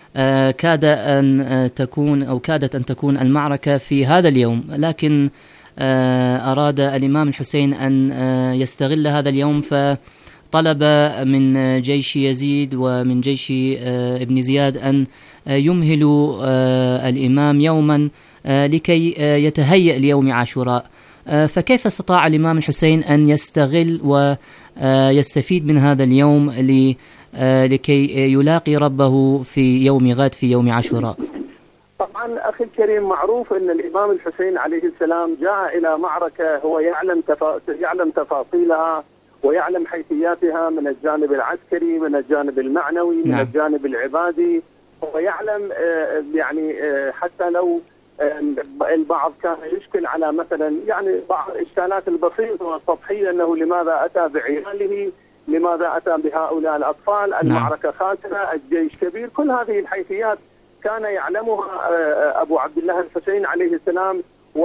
كادت أن تكون المعركة في هذا اليوم، لكن أراد الإمام الحسين أن يستغل هذا اليوم، فطلب من جيش يزيد ومن جيش ابن زياد أن يمهلوا الإمام يوما لكي يتهيأ ليوم عاشوراء. فكيف استطاع الإمام الحسين أن يستغل ويستفيد من هذا اليوم لكي يلاقي ربه في يوم غد في يوم عاشوراء؟ طبعا أخي الكريم، معروف أن الإمام الحسين عليه السلام جاء إلى معركة هو يعلم تفاصيلها ويعلم حيثياتها من الجانب العسكري، من الجانب المعنوي، من الجانب العبادي، ويعلم حتى لو البعض كان يشكل على مثلا يعني بعض الإشكالات البسيطة والسطحية، أنه لماذا أتى بعياله، لماذا أتى بهؤلاء الأطفال، المعركة خاسرة، الجيش كبير. كل هذه الحيثيات كان يعلمها أبو عبد الله الحسين عليه السلام،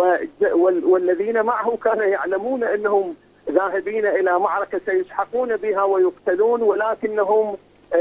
والذين معه كانوا يعلمون أنهم ذاهبين إلى معركة سيسحقون بها ويقتلون، ولكنهم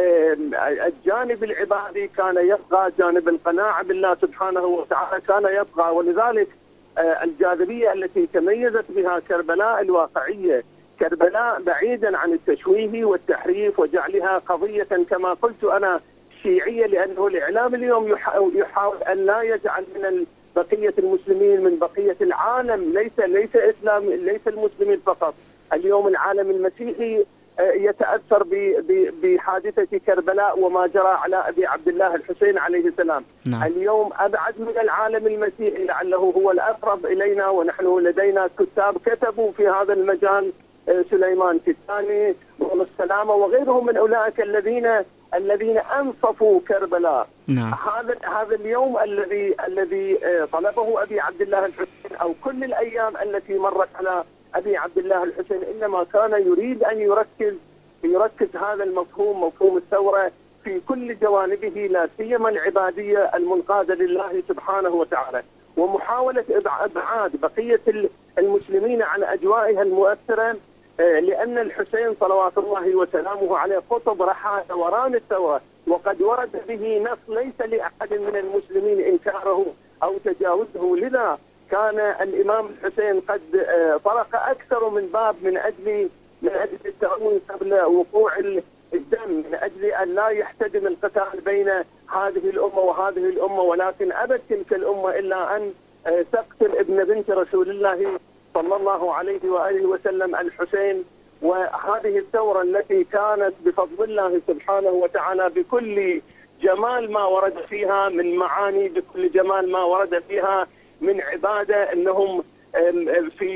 الجانب العبادي كان يبقى، جانب القناعة بالله سبحانه وتعالى كان يبقى. ولذلك الجاذبية التي تميزت بها كربلاء الواقعية، كربلاء بعيدا عن التشويه والتحريف وجعلها قضية كما قلت أنا شيعية، لأنه الإعلام اليوم يحاول أن لا يجعل من بقية المسلمين، من بقية العالم، ليس المسلمين فقط. اليوم العالم المسيحي يتأثر بحادثة كربلاء وما جرى على أبي عبد الله الحسين عليه السلام. اليوم أبعد من العالم المسيحي لعله هو الأقرب إلينا، ونحن لدينا كتاب كتبوا في هذا المجال، سليمان كتاني والسلامة وغيرهم من أولئك الذين أنصفوا كربلاء. هذا اليوم الذي طلبه أبي عبد الله الحسين، أو كل الأيام التي مرت على أبي عبد الله الحسين، إنما كان يريد أن يركز هذا المفهوم، مفهوم الثورة، في كل جوانبه، لا سيما العبادية المنقادة لله سبحانه وتعالى، ومحاولة إبعاد بقية المسلمين عن أجوائها المؤثرة، لأن الحسين صلوات الله وسلامه عليه خطب رحى دوران الثورة، وقد ورد به نص ليس لأحد من المسلمين إنكاره أو تجاوزه. لذا كان الإمام الحسين قد طرق أكثر من باب من أجل التأمين قبل وقوع الدم، من أجل أن لا يحتدم القتال بين هذه الأمة وهذه الأمة، ولكن أبت تلك الأمة إلا أن تقتل ابن بنت رسول الله صلى الله عليه وآله وسلم الحسين. وهذه الثورة التي كانت بفضل الله سبحانه وتعالى بكل جمال ما ورد فيها من معاني، بكل جمال ما ورد فيها من عبادة، أنهم في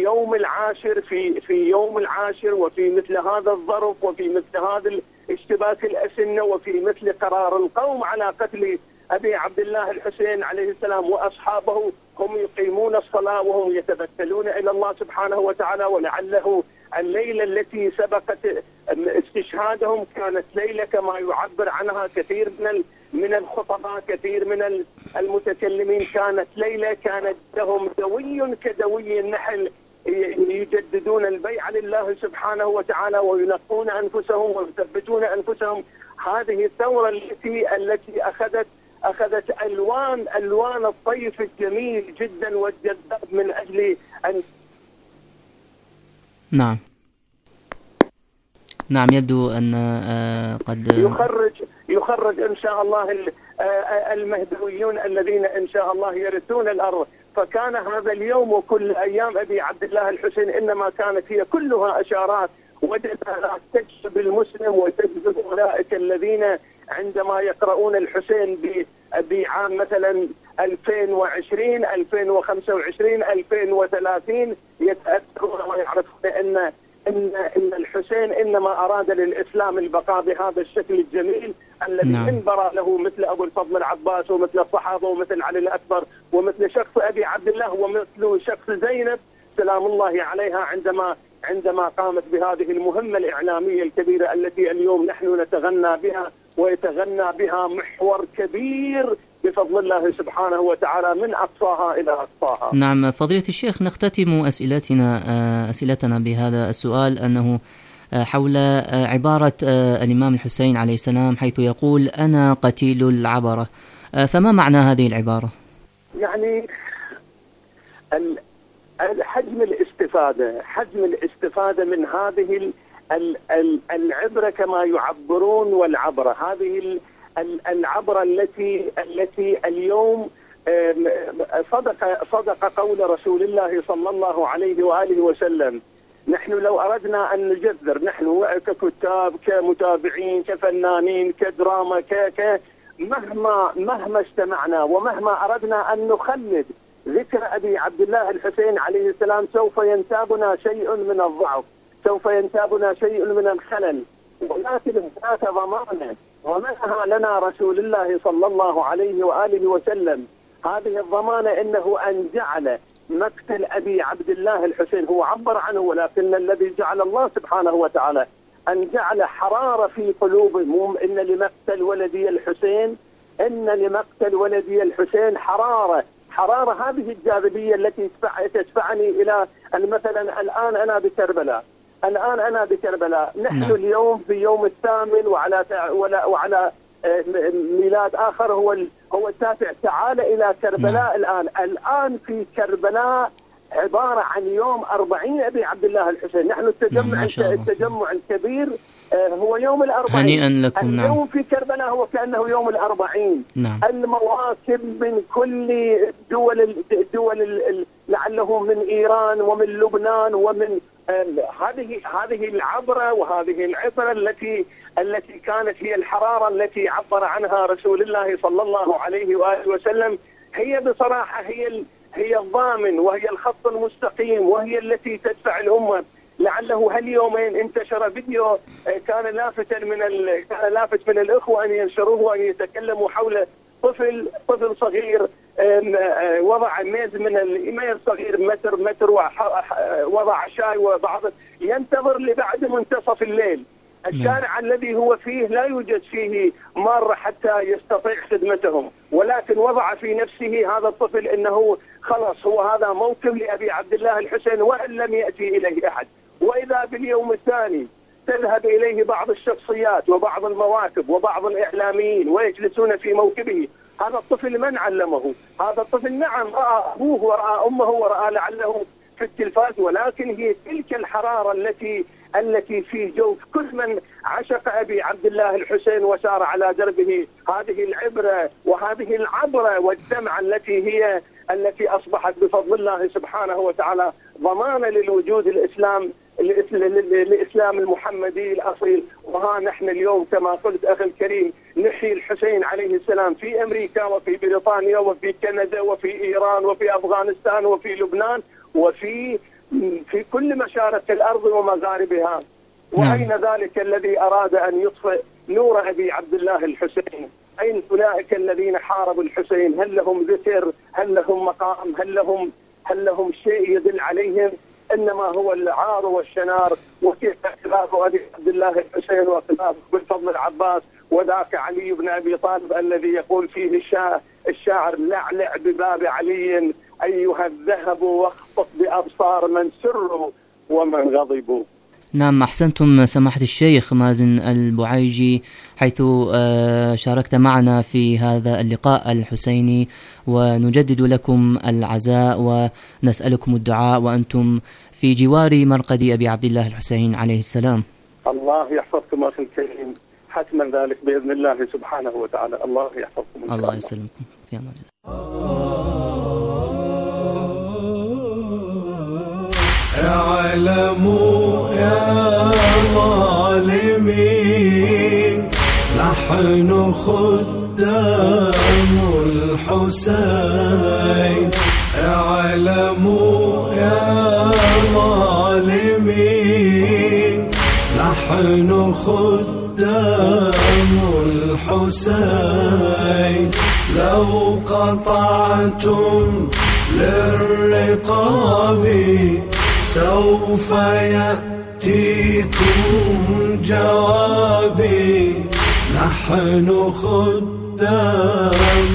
يوم العاشر وفي مثل هذا الظرف وفي مثل هذا الاشتباك الأسنة وفي مثل قرار القوم على قتل أبي عبد الله الحسين عليه السلام وأصحابه، هم يقيمون الصلاة وهم يتبتلون إلى الله سبحانه وتعالى. ولعله الليلة التي سبقت استشهادهم كانت ليلة كما يعبر عنها كثير من الخطباء، كثير من المتكلمين، كانت ليلة كانت لهم دوي كدوي النحل، يجددون البيعة لله سبحانه وتعالى وينقون أنفسهم ويثبتون أنفسهم. هذه الثورة التي أخذت ألوان الطيف الجميل جدا والجذاب من أجل أن نعم يبدو أن قد يخرج إن شاء الله المهدويون الذين إن شاء الله يرثون الأرض. فكان هذا اليوم وكل أيام أبي عبد الله الحسين إنما كانت هي كلها أشارات وجدها تجذب المسلم وتجذب أولئك الذين عندما يقرؤون الحسين بعام مثلا 2020 2025 2030 يتأثرون ويعرفون إن الحسين إنما أراد للإسلام البقاء بهذا الشكل الجميل الذي انبرى له مثل أبو الفضل العباس ومثل الصحابة ومثل علي الأكبر ومثل شخص أبي عبد الله ومثل شخص زينب سلام الله عليها عندما قامت بهذه المهمة الإعلامية الكبيرة التي اليوم نحن نتغنى بها ويتغنى بها محور كبير بفضل الله سبحانه وتعالى من أقصاها إلى أقصاها. نعم فضيلة الشيخ، نختتم أسئلتنا بهذا السؤال، أنه حول عبارة الإمام الحسين عليه السلام حيث يقول أنا قتيل العبرة، فما معنى هذه العبارة؟ يعني حجم الاستفادة من هذه العبرة كما يعبرون، والعبرة هذه العبرة التي اليوم صدق قول رسول الله صلى الله عليه وآله وسلم. نحن لو أردنا أن نجذر، نحن ككتاب كمتابعين كفنانين كدراما مهما اجتمعنا ومهما أردنا أن نخلد ذكر أبي عبد الله الحسين عليه السلام سوف ينتابنا شيء من الضعف، سوف ينتابنا شيء من الخلل، ولكن هناك ضمانة ومنها لنا رسول الله صلى الله عليه وآله وسلم هذه الضمانة أنه أن جعل مقتل أبي عبد الله الحسين، هو عبر عنه، ولكن الذي جعل الله سبحانه وتعالى أن جعل حرارة في قلوبهم. إن لمقتل ولدي الحسين، إن لمقتل ولدي الحسين حرارة هذه الجاذبية التي تدفعني إلى أن مثلا الآن أنا بكربلاء، نحن اليوم في يوم الثامن وعلى ميلاد آخر هو التاسع. تعال إلى كربلاء الآن في كربلاء عبارة عن يوم 40 أبي عبد الله الحسين. نحن التجمع الكبير هو يوم ال40. هنيئا لكم. اليوم في كربلاء هو كأنه يوم ال40. المواكب من كل الدول لعله من إيران ومن لبنان ومن هذه العبرة وهذه العبرة التي كانت هي الحرارة التي عبر عنها رسول الله صلى الله عليه وآله وسلم. هي بصراحة هي الضامن، وهي الخط المستقيم، وهي التي تدفع الأمة. لعله هاليومين انتشر فيديو كان لافت من الأخوة أن ينشروه وأن يتكلموا حول طفل صغير وضع ميز من الميز صغير متر ووضع شاي وبعض ينتظر لبعد منتصف الليل. الشارع الذي هو فيه لا يوجد فيه مارة حتى يستطيع خدمتهم، ولكن وضع في نفسه هذا الطفل انه خلاص هو هذا موكب لأبي عبد الله الحسين وان لم يأتي اليه احد. واذا باليوم الثاني تذهب اليه بعض الشخصيات وبعض المواكب وبعض الاعلاميين ويجلسون في موكبه. هذا الطفل من علمه؟ هذا الطفل نعم رأى أبوه ورأى أمه ورأى لعله في التلفاز، ولكن هي تلك الحرارة التي في جوف كل من عشق أبي عبد الله الحسين وسار على دربه. هذه العبرة وهذه العبرة والدمعة التي أصبحت بفضل الله سبحانه وتعالى ضمانة للوجود الإسلام المحمدي الأصيل. وها نحن اليوم كما قلت أخي الكريم نحيي الحسين عليه السلام في أمريكا وفي بريطانيا وفي كندا وفي إيران وفي أفغانستان وفي لبنان وفي كل مشارق الأرض ومغاربها. وأين ذلك الذي أراد أن يطفئ نور أبي عبد الله الحسين؟ أين أولئك الذين حاربوا الحسين؟ هل لهم ذكر؟ هل لهم مقام؟ هل لهم شيء يدل عليهم؟ إنما هو العار والشنار. وكيف خلاف أبي عبد الله الحسين وخلاف بالفضل العباس وذاك علي بن أبي طالب الذي يقول فيه الشاعر لعلع بباب علي أيها الذهب واخطط بأبصار من سروا ومن غضبوا. نعم، أحسنتم سماحة الشيخ مازن البعيجي حيث شاركت معنا في هذا اللقاء الحسيني، ونجدد لكم العزاء ونسألكم الدعاء وأنتم في جوار مرقد أبي عبد الله الحسين عليه السلام. الله يحفظكم أخي الكريم، حتما ذلك بإذن الله سبحانه وتعالى. الله يحفظكم. الله يسلمكم في أمان الله. اعلموا يا ظالمين نحن خدام الحسين. اعلموا يا ظالمين نحن خدام الحسين. لو قطعتم للرقاب سوف يأتيكم جوابي. نحن خدام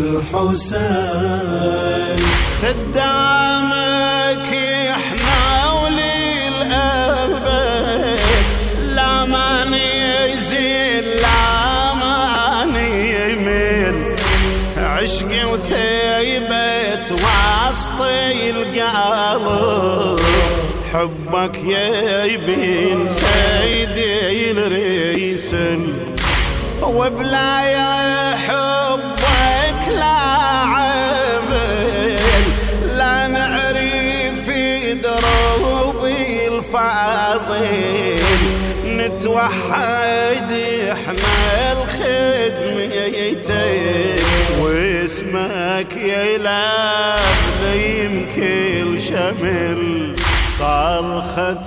الحسين. خدامك احنا ولي الأبد، لا من يزيل لا من يمل. عشقي وثيبت وسط القلب، حبك يبين سيدي الريسل. وبلا يا حبك لا عمل، لا نعرف دروبي الفاضل. نتوحد احنا الخدمتين، واسمك يلابليم كل شمل. صرخة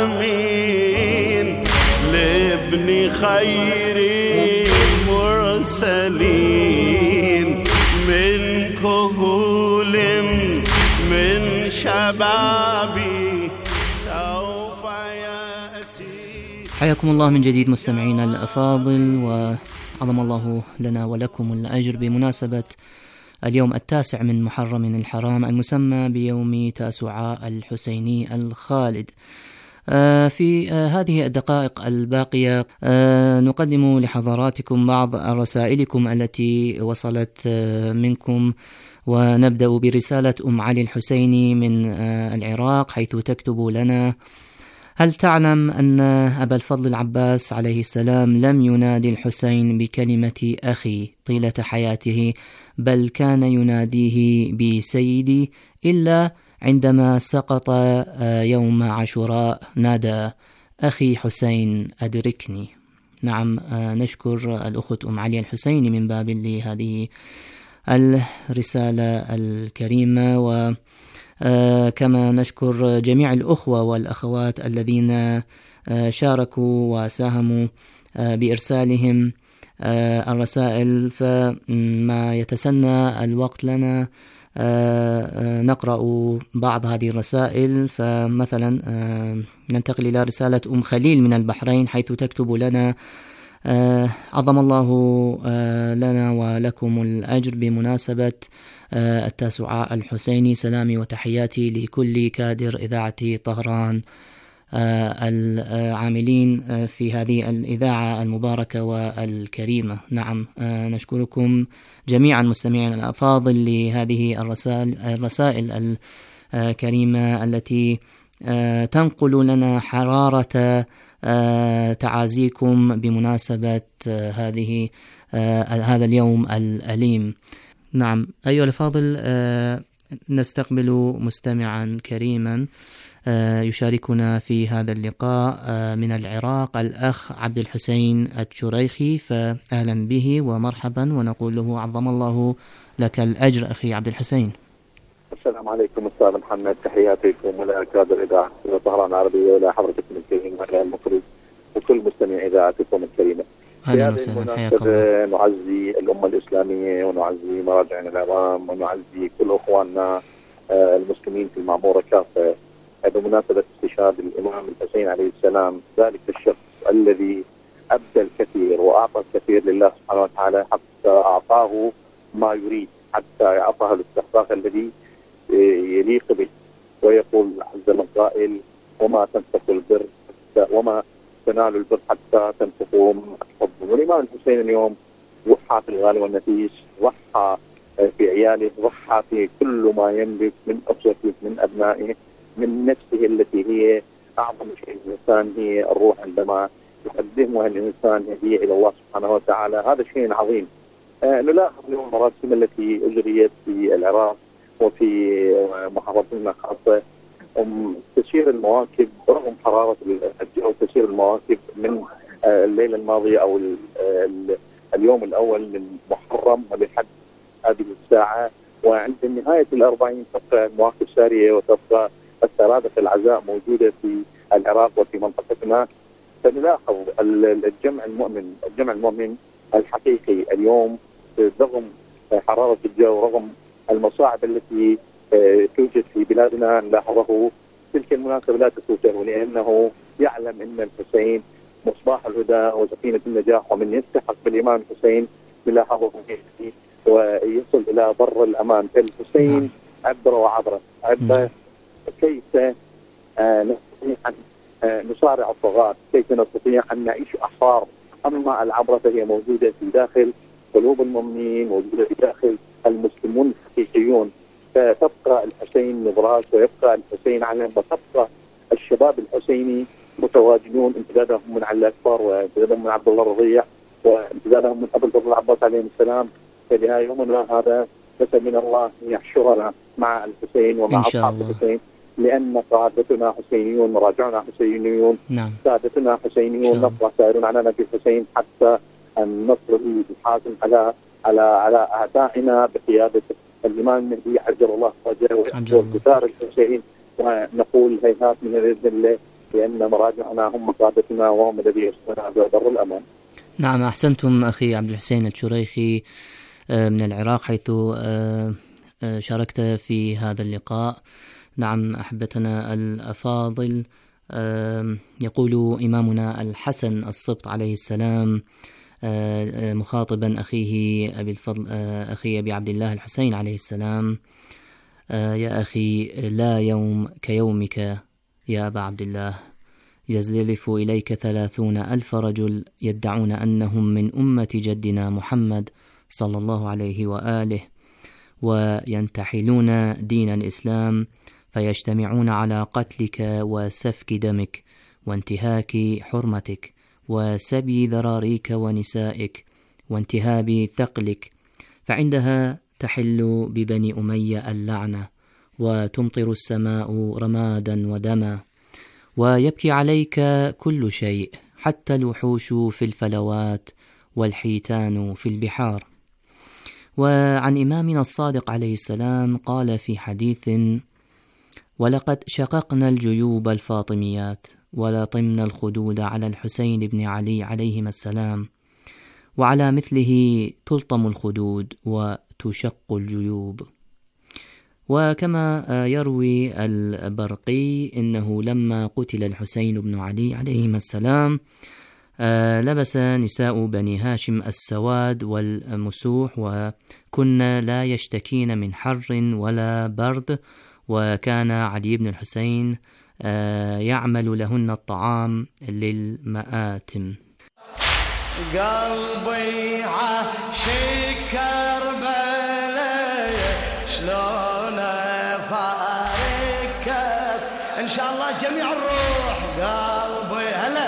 للعالمين لابن خير المرسلين. مرسلين من كهول من شبابي سوف يأتي. حياكم الله من جديد مستمعينا الأفاضل، وعظم الله لنا ولكم الأجر بمناسبة اليوم 9 من محرم الحرام المسمى بيوم تاسوعاء الحسيني الخالد. في هذه الدقائق الباقية نقدم لحضراتكم بعض رسائلكم التي وصلت منكم، ونبدأ برسالة أم علي الحسيني من العراق، حيث تكتب لنا: هل تعلم أن أبا الفضل العباس عليه السلام لم ينادي الحسين بكلمة أخي طيلة حياته، بل كان يناديه بسيدي، إلا عندما سقط يوم عاشوراء نادى أخي حسين أدركني. نعم، نشكر الأخت أم علي الحسيني من باب لهذه الرسالة الكريمة، وكما نشكر جميع الأخوة والأخوات الذين شاركوا وساهموا بإرسالهم الرسائل. فما يتسنى الوقت لنا نقرأ بعض هذه الرسائل. فمثلا ننتقل إلى رسالة أم خليل من البحرين، حيث تكتب لنا: عظم الله لنا ولكم الأجر بمناسبة التاسوعاء الحسيني، سلامي وتحياتي لكل كادر إذاعة طهران العاملين في هذه الإذاعة المباركة والكريمة. نعم، نشكركم جميعا مستمعين الأفاضل لهذه الرسائل الكريمة التي تنقل لنا حرارة تعازيكم بمناسبة هذا اليوم الأليم. نعم أيها الأفاضل، نستقبل مستمعا كريما يشاركنا في هذا اللقاء من العراق، الأخ عبد الحسين الشريخي، فأهلا به ومرحبا، ونقول له عظم الله لك الأجر أخي عبد الحسين. السلام عليكم أستاذ محمد، تحياتي لكم ولا كادر إذاعة طهران العربية ولا حضرتكم الكريم ولا المخرج وكل مستمع إذاعتكم الكريمة. في هذه المناسبة نعزي الأمة الإسلامية ونعزي مراجعنا العظام ونعزي كل أخواننا المسلمين في المعمورة كافة بمناسبة استشهاد الإمام الحسين عليه السلام، ذلك الشخص الذي أبدى الكثير وأعطى الكثير لله سبحانه وتعالى حتى أعطاه ما يريد، حتى أعطاه الاستحقاق الذي يليق به. ويقول عز من قائل: وما تنفقوا البر وما تنالوا البر حتى تنفقوا من حبهم. والإمام الحسين اليوم ضحى في الغالي والنفيس، ضحى في عياله، ضحى في كل ما يملك من أسرته من أبنائه من نفسه التي هي أعظم شيء الإنسان، هي الروح عندما يقدمها الإنسان هدية إلى الله سبحانه وتعالى. هذا شيء عظيم. نلاحظ اليوم المراسم التي أجريت في العراق وفي محافظتنا خاصة تسير المواكب رغم حرارة الجو، تسير المواكب من الليلة الماضية أو اليوم الأول من محرم ولحد هذه الساعة، وعند نهاية 40 تبقى المواكب سارية وتبقى السرادة العزاء موجودة في العراق وفي منطقتنا. فنلاحظ الجمع المؤمن الحقيقي اليوم رغم حرارة الجو، رغم المصاعب التي توجد في بلادنا، نلاحظه تلك المناسبة لا تفوته، لأنه يعلم أن الحسين مصباح الهدى وسفينة النجاح، ومن يستحق بالإمام الحسين نلاحظه ويصل إلى بر الأمان. فالحسين عبر وعبر كيف نستطيع أن نصارع الطغاة، كيف نستطيع أن نعيش أحرار. أما العبرة فهي موجودة في داخل قلوب المؤمنين، موجودة في داخل المسلمون الحقيقيون. فتبقى الحسين نبراس ويبقى الحسين علم، وتبقى الشباب الحسيني متواجدون، امتدادهم من علي الأكبر وامتدادهم من عبد الله الرضيع وامتدادهم من أبو الفضل العباس عليه السلام. فلها يومنا هذا نسأل من الله أن يحشرنا مع الحسين ومع أصحاب الحسين، لأن قادتنا حسينيون، مراجعنا حسينيون، سادتنا حسينيون، نبقى سائرون على نبي الحسين حتى أن نصر الحازم على أعدائنا بقيادة الإمام المهدي عجل الله فرجه وبثار الحسين. ونقول هيهات من بإذن الله، لأن مراجعنا هم قادتنا وهم الذي يصنعون بر الأمان. نعم، أحسنتم أخي عبد الحسين الشريخي من العراق، حيث شاركت في هذا اللقاء. نعم أحبتنا الأفاضل، يقول إمامنا الحسن السبط عليه السلام مخاطبا أخيه أبي الفضل أخي أبي عبد الله الحسين عليه السلام: يا أخي، لا يوم كيومك يا أبا عبد الله، يزلف إليك 30,000 رجل يدعون أنهم من أمة جدنا محمد صلى الله عليه وآله، وينتحلون دين الإسلام، فيجتمعون على قتلك وسفك دمك وانتهاك حرمتك وسبي ذراريك ونسائك وانتهاب ثقلك، فعندها تحل ببني أمية اللعنة، وتمطر السماء رمادا ودما، ويبكي عليك كل شيء، حتى الوحوش في الفلوات والحيتان في البحار. وعن إمامنا الصادق عليه السلام قال في حديث: ولقد شققنا الجيوب الفاطميات ولطمنا الخدود على الحسين بن علي عليهما السلام، وعلى مثله تلطم الخدود وتشق الجيوب. وكما يروي البرقي إنه لما قتل الحسين بن علي عليهما السلام لبس نساء بني هاشم السواد والمسوح، وكن لا يشتكين من حر ولا برد، وكان علي بن الحسين يعمل لهن الطعام للمآتم. قلبي عاشق كربلاء شلون افارقك، ان شاء الله جميع الروح. قلبي هلا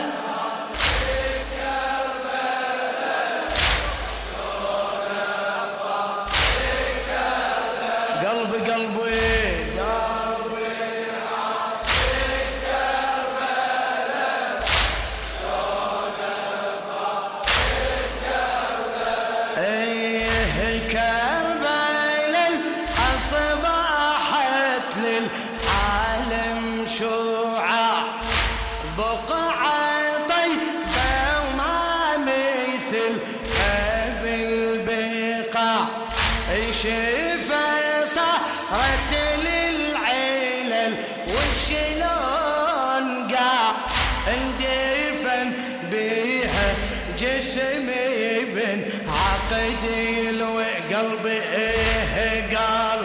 قلبي قال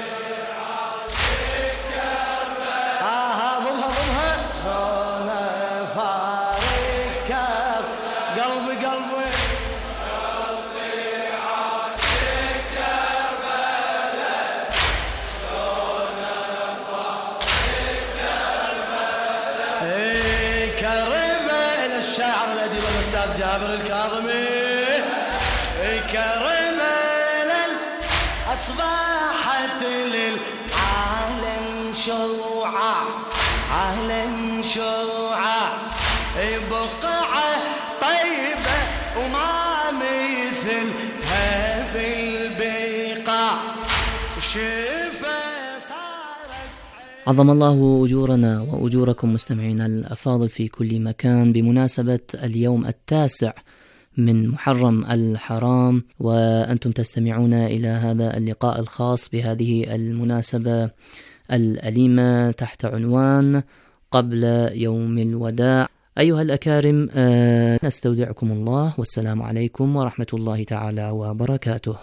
ضمها شلون فارقك، قلبي عاشق كربلاء شلون فارقك. كربلاء الشاعر الأديب الأستاذ جابر الكاظمي، كربلاء أصبحت للعالم شوعة، عالم شوعة، بقعة طيبة وما مثلها بالبقاع، شفا صارت. عظم الله أجورنا وأجوركم مستمعينا الأفاضل في كل مكان بمناسبة اليوم 9 من محرم الحرام، وأنتم تستمعون إلى هذا اللقاء الخاص بهذه المناسبة الأليمة تحت عنوان قبل يوم الوداع. أيها الأكارم، نستودعكم الله، والسلام عليكم ورحمة الله تعالى وبركاته.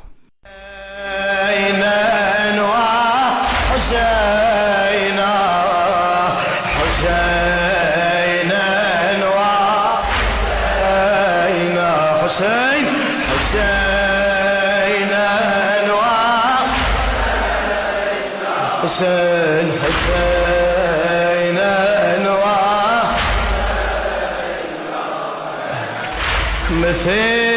حسين أنواع مثل